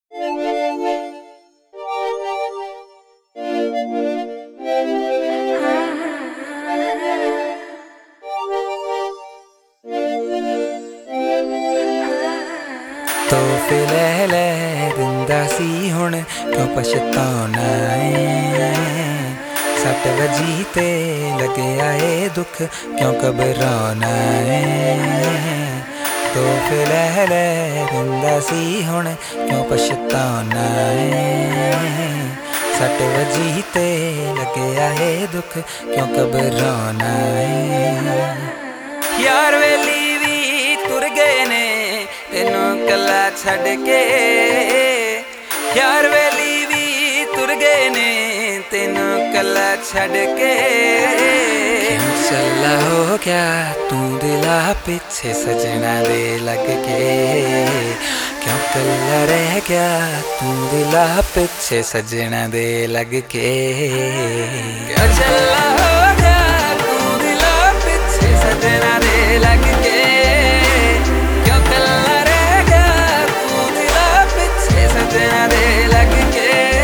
ਤੋਹਫੇ ਲੈ ਲੈ ਦਿੰਦਾ ਸੀ ਹੁਣ ਕਿਉਂ ਪਛਤਾਉਣਾ ਏ। ਸੱਟ ਵਜੀ ਤੇ ਲੱਗਿਆ ਏ ਦੁੱਖ ਕਿਉਂ ਘਬਰਾਉਣਾ ਏ। ਤੋਹਫੇ ਲੈ ਲੈ ਦਿੰਦਾ ਸੀ ਹੁਣ ਕਿਉਂ ਪਛਤਾਉਣਾ ਏ। ਸੱਟ ਵਜੀ ਤੇ ਲੱਗਿਆ ਏ ਦੁੱਖ ਕਿਉਂ ਘਬਰਾਉਣਾ ਏ। ਯਾਰ ਵੇਲੀ ਵੀ ਤੁਰ ਗਏ ਨੇ ਤੈਨੂੰ ਕੱਲਾ ਛੱਡ ਕੇ। ਯਾਰ ਵੇਲੀ ਵੀ ਤੁਰ ਗਏ ਨੇ ਤੈਨੂੰ ਕੱਲਾ ਛੱਡ ਕੇ। ਚੱਲਾ ਹੋ ਗਿਆ ਤੂੰ ਦਿਲਾਂ ਪਿੱਛੇ ਸਜਣਾ ਦੇ ਲੱਗ ਕੇ। ਕਿਉਂ ਕੱਲਾ ਰਹਿ ਗਿਆ ਤੂੰ ਦਿਲਾਂ ਪਿੱਛੇ ਸਜਣਾ ਦੇ ਲੱਗ ਕੇ। ਕਿਉਂ ਚੱਲਾ ਹੋ ਗਿਆ ਤੂੰ ਦਿਲਾਂ ਪਿੱਛੇ ਸਜਣਾ ਦੇ ਲੱਗ ਕੇ। ਸਜਣਾ ਦੇ ਲੱਗ ਕੇ।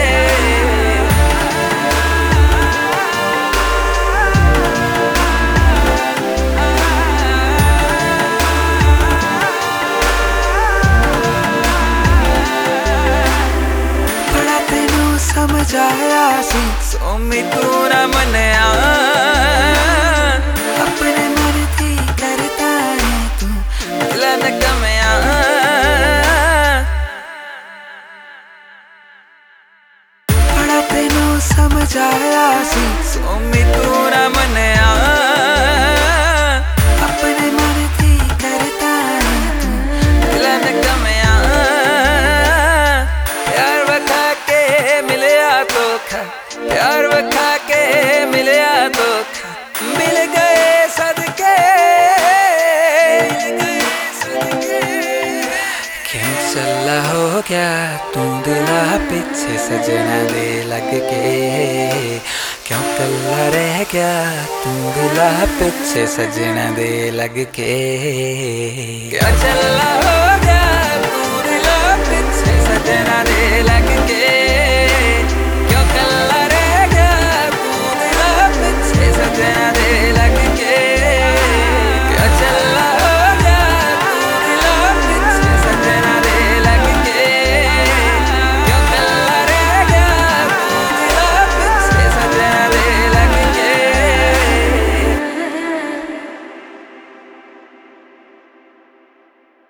ਬੜਾ ਤੈਨੂੰ ਸਮਝ ਆਇਆ ਸੀ ਸੋਮੀ ਤੂੰ ਨਾ ਮੰਨਿਆ। ਆਪਣੇ ਮਰਜ਼ੀ ਕਰਦਾ ਹੈ ਤੂੰ ਦਿਲਾਂ ਨਾ ਕਮਿਆ। ਤੈਨੂੰ ਸਮਝ ਆਇਆ ਸੀ ਸੋਮੀ ਤੂੰ ਨਾ ਮੰਨਿਆ। ਆਪਣੇ ਮਰਜ਼ੀ ਕਰਦਾ ਹੈ ਤੂੰ ਦਿਲਾਂ ਨਾ ਕਮਿਆ। ਪਿਆਰ ਵਿਖਾ ਕੇ ਮਿਲਿਆ ਧੋਖਾ ਪਿਆਰ ਵਿਖਾ ਕੇ ਮਿਲਿਆ ਧੋਖਾ। ਮਿਲ ਗਏ ਸਦਕੇ ਕਿਉਂ ਚੱਲਾ ਹੋ ਗਿਆ ਤੂੰ ਦਿਲਾਂ ਪਿੱਛੇ ਸਜਣਾ ਦੇ ਲੱਗ ਕੇ। ਕਿਉਂ ਕੱਲਾ ਰਹਿ ਗਿਆ ਤੂੰ ਦਿਲਾਂ ਪਿੱਛੇ ਸਜਣਾ ਦੇ ਲੱਗ ਕੇ। ਕਿਉਂ ਚੱਲਾ ਹੋ ਗਿਆ